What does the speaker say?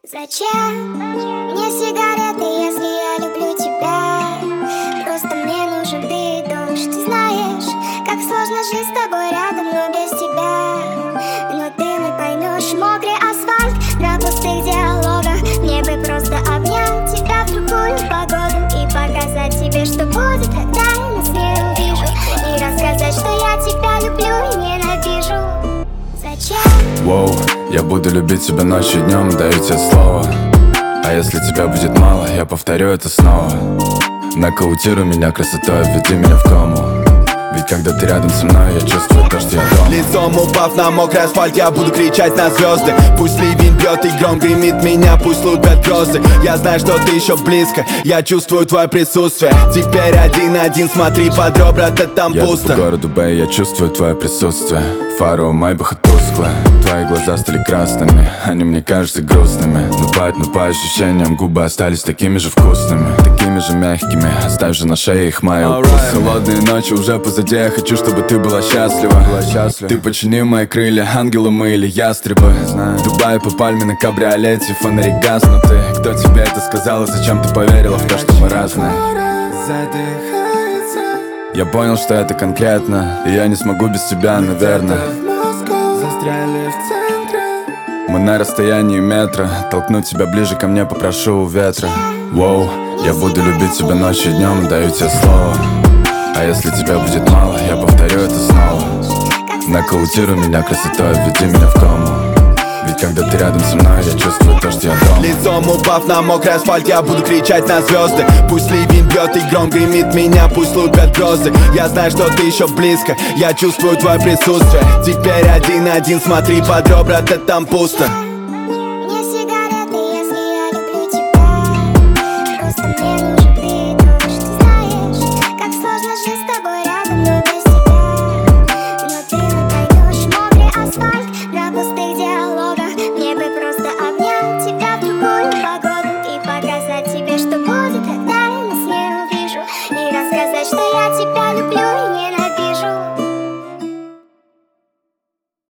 Зачем мне сигареты, если я люблю тебя? Просто мне нужен ты, дождь. Ты знаешь, как сложно жить с тобой рядом, но без тебя. Но ты не поймешь мокрый асфальт на пустых диалогах. Мне бы просто обнять тебя в другую погоду и показать тебе, что будет, когда я нас не увижу. И рассказать, что я тебя люблю и ненавижу. Зачем? Воу, я буду любить тебя ночью и днем, даю тебе слово. А если тебя будет мало, я повторю это снова. Нокаутируй меня красотой, введи меня в кому. Ведь когда ты рядом со мной, я чувствую то, что я дома. Лицом упав на мокрый асфальт, я буду кричать на звезды. Пусть ливень бьет и гром гремит меня, пусть лупят грозы. Я знаю, что ты еще близко, я чувствую твое присутствие. Теперь один-один, смотри под ребра, ты там пусто. Я по городу Бэй, я чувствую твое присутствие. Фары у Майбаха тусклые, твои глаза стали красными, они мне кажутся грустными. Но по ощущениям губы остались такими же вкусными, такими же мягкими. Оставь же на шее их мои укусы. Холодные ночи уже позади, я хочу, чтобы ты была счастлива. Ты почини мои крылья, ангелы мы или ястребы. В Дубае по пальме на кабриолете, фонари гаснуты. Кто тебе это сказал и зачем ты поверила в то, что мы разные? Я понял, что это конкретно, и я не смогу без тебя, наверное. Мы на расстоянии метра, толкнуть тебя ближе ко мне попрошу у ветра. Воу, я буду любить тебя ночью и днем, даю тебе слово. А если тебя будет мало, я повторю это снова. Нокаутируй меня красотой, введи меня в кому. Ведь когда ты рядом со мной, я чувствую то, что я дома. Лицом упав на мокрый асфальт, я буду кричать на звезды. Пусть ливень бьет и гром гремит меня, пусть лупят грозы. Я знаю, что ты еще близко, я чувствую твое присутствие. Теперь один-один, смотри под ребра, ты там пусто. Мне сигареты, если я люблю тебя. Просто мне нужен ты, дождь. Ты знаешь, как сложно жить с тобой рядом, но без тебя. Но ты не поймешь мокрый асфальт на пустых диалогах. Мне бы просто обнять тебя в другую погоду и показать тебе, что будет, когда я нас не увижу. И рассказать, что я тебя люблю.